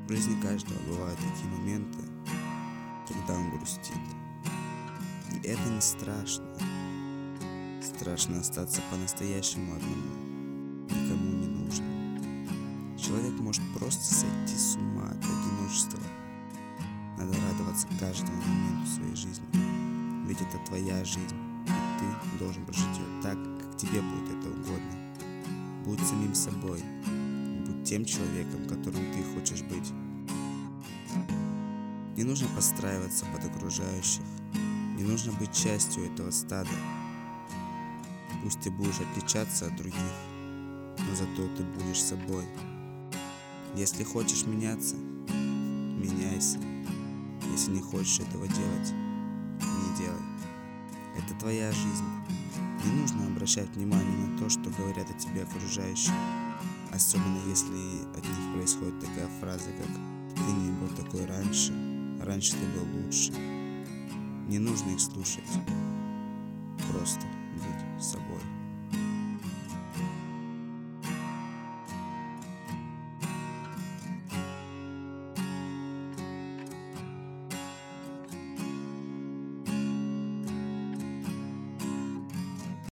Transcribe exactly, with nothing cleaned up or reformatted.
В жизни каждого бывают такие моменты, когда он грустит. И это не страшно. Страшно остаться по-настоящему одному, никому не нужным. Человек может просто сойти с ума от одиночества. Надо радоваться каждому моменту своей жизни. Ведь это твоя жизнь, и ты должен прожить ее так, как тебе будет это угодно. Будь самим собой, будь тем человеком, которым ты хочешь быть. Не нужно подстраиваться под окружающих, не нужно быть частью этого стада. Пусть ты будешь отличаться от других, но зато ты будешь собой. Если хочешь меняться, меняйся. Если не хочешь этого делать, не делай. Это твоя жизнь. Не нужно обращать внимание на то, что говорят о тебе окружающие. Особенно если от них происходит такая фраза, как «ты не был такой раньше», «раньше ты был лучше». Не нужно их слушать. Просто будь собой.